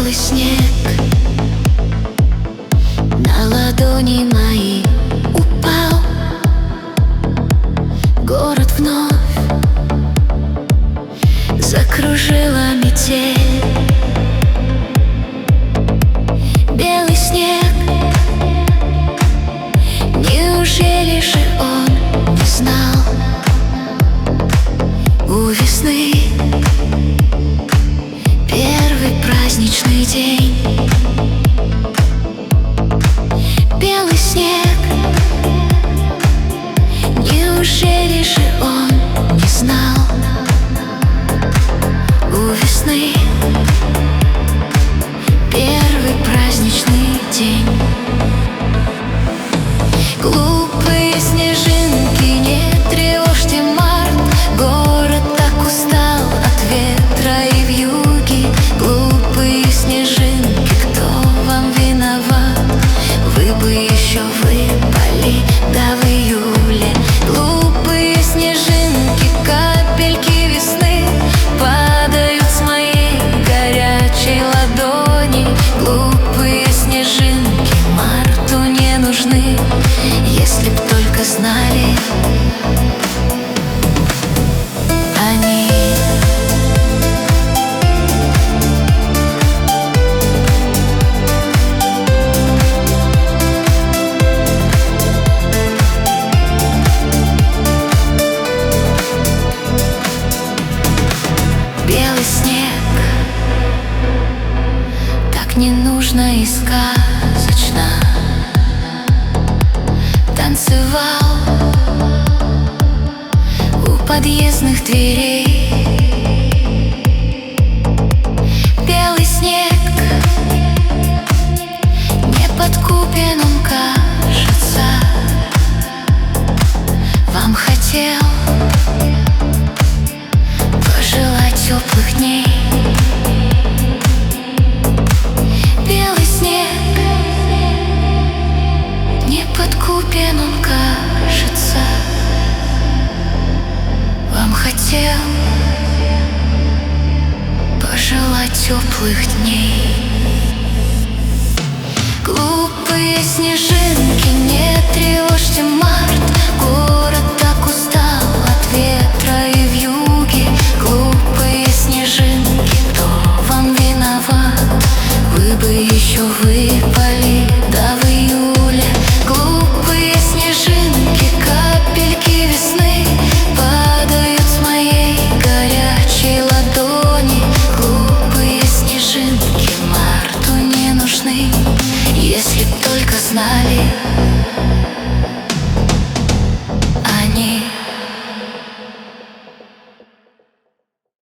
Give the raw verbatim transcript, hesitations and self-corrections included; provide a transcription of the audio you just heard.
белый снег на ладони мои упал. Город вновь закружила метель. Белый снег, неужели же он не знал? У весны первый праздничный день. Белый снег, неужели же он не знал? У весны первый праздничный день. Глупые снежинки, не тревожьте март. Город так устал от ветра и вьюги. Глупые снежинки, кто вам виноват? Вы бы еще выпали, да в июле. Глупые снежинки, капельки весны падают с моей горячей ладони. Глупые снежинки марту не нужны, если б только знали они. Белый снег, так не нужно и сказочно танцевал у подъездных дверей. Белый снег, неподкупен он, кажется. Вам хотел пожелать теплых дней. Белый снег, неподкупен он, кажется. Вам хотел пожелать теплых дней. Глупые снежинки, не тревожьте март. Город так устал от ветра и вьюги. Глупые снежинки, кто вам виноват? Вы бы еще выпали, да в июле. Глупые снежинки, капельки весны падают с моей горячей ладони. Глупые снежинки марту не нужны, если б только знали